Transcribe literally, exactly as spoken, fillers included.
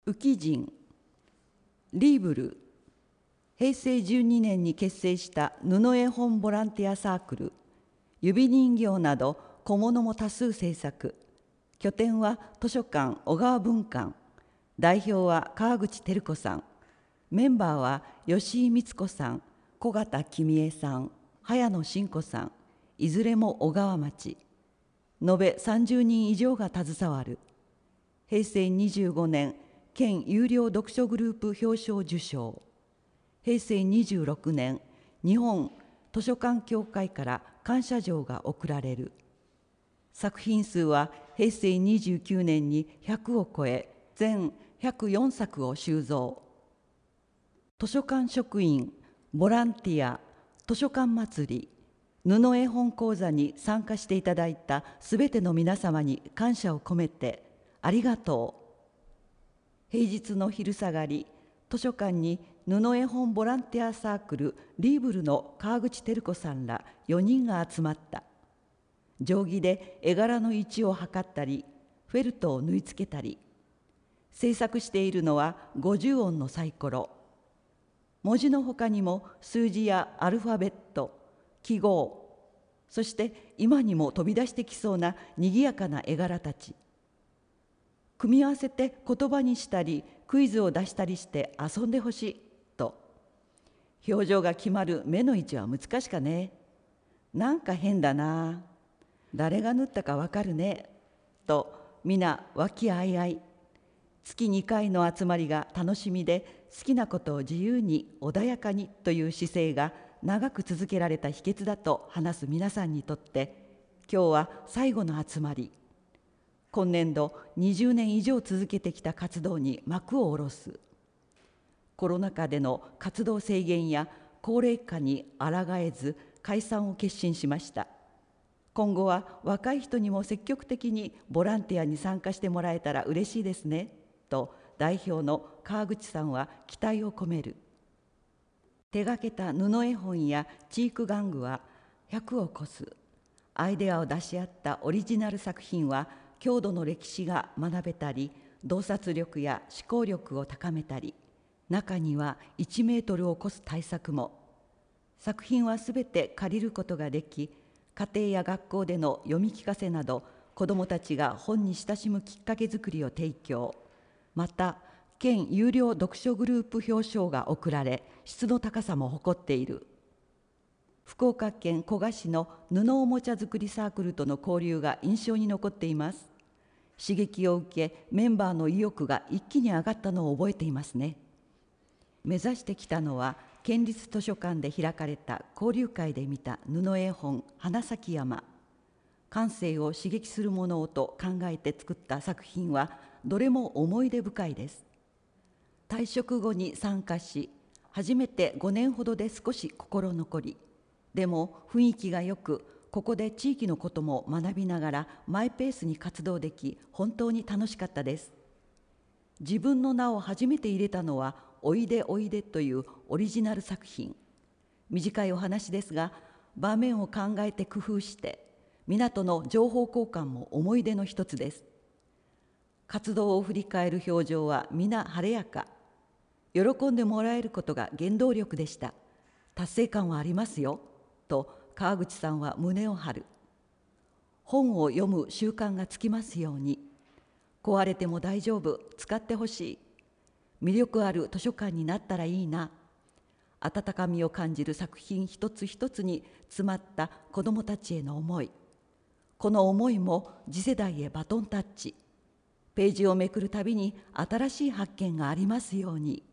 宇喜神、リーブル、平成じゅうにねんに結成した布絵本ボランティアサークル、指人形など小物も多数制作。拠点は図書館小川文館。代表は川口照子さん。メンバーは吉井光子さん、小形君江さん、早野真子さん、いずれも小川町。延べさんじゅうにん以上が携わる。平成にじゅうごねん、県有料読書グループ表彰受賞。平成にじゅうろくねん、日本図書館協会から感謝状が贈られる。作品数は平成にじゅうきゅうねんにひゃくを超え、全ひゃくよんさくを収蔵。図書館職員、ボランティア、図書館祭り、布絵本講座に参加していただいたすべての皆様に感謝を込めて、ありがとう。平日の昼下がり、図書館に布絵本ボランティアサークルリーブルの川口照子さんらよにんが集まった。定規で絵柄の位置を測ったり、フェルトを縫い付けたり。制作しているのはごじゅうおんのサイコロ。文字のほかにも数字やアルファベット、記号、そして今にも飛び出してきそうなにぎやかな絵柄たち。組み合わせて言葉にしたり、クイズを出したりして遊んでほしいと。表情が決まる目の位置は難しかね。なんか変だな。誰が縫ったかわかるね。と皆和気あいあい。月にかいの集まりが楽しみで、好きなことを自由に穏やかにという姿勢が長く続けられた秘訣だと話す皆さんにとって、今日は最後の集まり。今年度にじゅうねん以上続けてきた活動に幕を下ろす。コロナ禍での活動制限や高齢化に抗えず解散を決心しました。今後は若い人にも積極的にボランティアに参加してもらえたら嬉しいですねと代表の川口さんは期待を込める。手がけた布絵本やチーク玩具はひゃくを超す。アイデアを出し合ったオリジナル作品は郷土の歴史が学べたり、洞察力や思考力を高めたり、中にはいちメートルを超す大作も。作品はすべて借りることができ、家庭や学校での読み聞かせなど、子どもたちが本に親しむきっかけづくりを提供。また、県有料読書グループ表彰が贈られ、質の高さも誇っている。福岡県古賀市の布おもちゃ作りサークルとの交流が印象に残っています。刺激を受け、メンバーの意欲が一気に上がったのを覚えていますね。目指してきたのは、県立図書館で開かれた交流会で見た布絵本「花咲山」。感性を刺激するものをと考えて作った作品は、どれも思い出深いです。退職後に参加し、初めてごねんほどで少し心残り。でも雰囲気がよく、ここで地域のことも学びながらマイペースに活動でき、本当に楽しかったです。自分の名を初めて入れたのは「おいでおいで」というオリジナル作品。短いお話ですが、場面を考えて工夫して、港の情報交換も思い出の一つです。活動を振り返る表情は皆晴れやか。喜んでもらえることが原動力でした。達成感はありますよと川口さんは胸を張る。本を読む習慣がつきますように。壊れても大丈夫、使ってほしい。魅力ある図書館になったらいいな。温かみを感じる作品一つ一つに詰まった子どもたちへの思い。この思いも次世代へバトンタッチ。ページをめくるたびに新しい発見がありますように。